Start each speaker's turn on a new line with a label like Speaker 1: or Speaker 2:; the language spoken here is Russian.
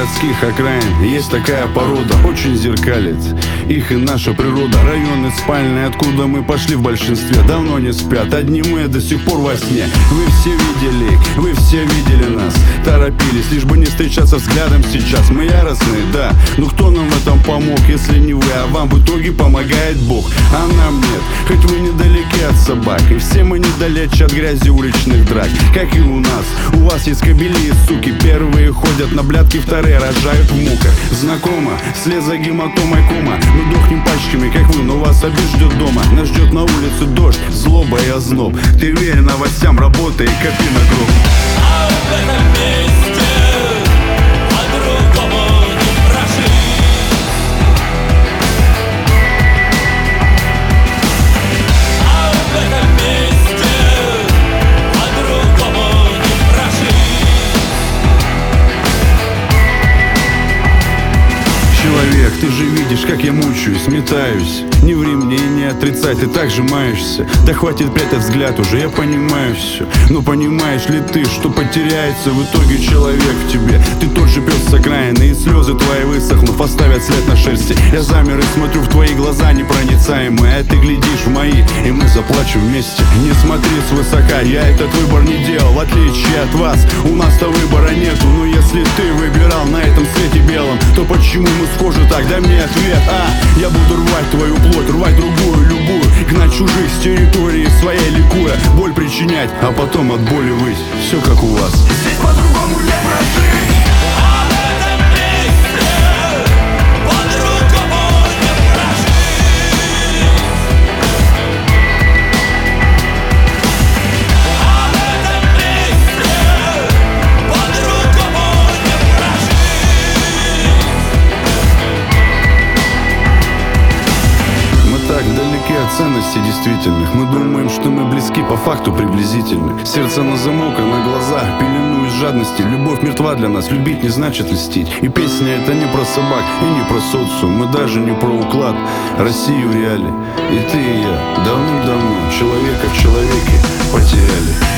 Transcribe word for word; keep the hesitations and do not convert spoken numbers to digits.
Speaker 1: городских окраин есть такая порода, очень зеркалит их и наша природа. Районы спальные, откуда мы пошли в большинстве, давно не спят, одни мы до сих пор во сне. Вы все видели, вы все видели нас, торопились, лишь бы не встречаться взглядом сейчас. Мы яростные, да, но кто нам в этом помог, если не вы, а вам в итоге помогает Бог, а нам нет, хоть вы недалеки от собак, и все мы недалече от грязи уличных драк. Как и у нас, у вас есть кобели и суки, первые ходят на блядки, вторые рожают в муках. Знакомо, вслед за гематомой кома, мы дохнем пачками, как вы, но вас обид ждет дома. Нас ждет на улице дождь, злоба и озноб. Ты верь новостям, работай и копи на гроб.
Speaker 2: А в этом месте по-другому не прожить. А в этом месте по-другому не прожить.
Speaker 1: Человек, ты же видишь, как я мучаюсь, метаюсь. Не ври мне и не отрицай, ты так же маешься. Да хватит прятать взгляд уже, я понимаю все. Но понимаешь ли ты, что потеряется в итоге человек в тебе? Ты тот же пес с окраины, и слезы твои высохнув оставят след на шерсти. Я замер и смотрю в твои глаза непроницаемые, а ты глядишь в мои, и мы заплачем вместе. Не смотри свысока, я этот выбор не делал, в отличие от вас. У нас-то выбора нету, но если ты выбирал на этом свете белом, то почему мы схожи так? Дай мне ответ, а я буду рвать твою плоть, рвать другую, любую, гнать чужих с территории своей, ликуя, боль причинять, а потом от боли выть. Все как у вас.
Speaker 3: Здесь по-другому не прожить.
Speaker 2: А в этом месте по-другому не прожить. А в этом месте по-другому не прожить.
Speaker 1: Мы так далеки от ценностей действительных. Мы думаем, что мы близки, по факту приблизительны. Сердце на замок, а на глазах пелену из жадности. Любовь мертва для нас, любить не значит льстить. И песня это не про собак и не про социум. Мы даже не про уклад, Россию в реале. И ты и я давным-давно человека в человеке потеряли.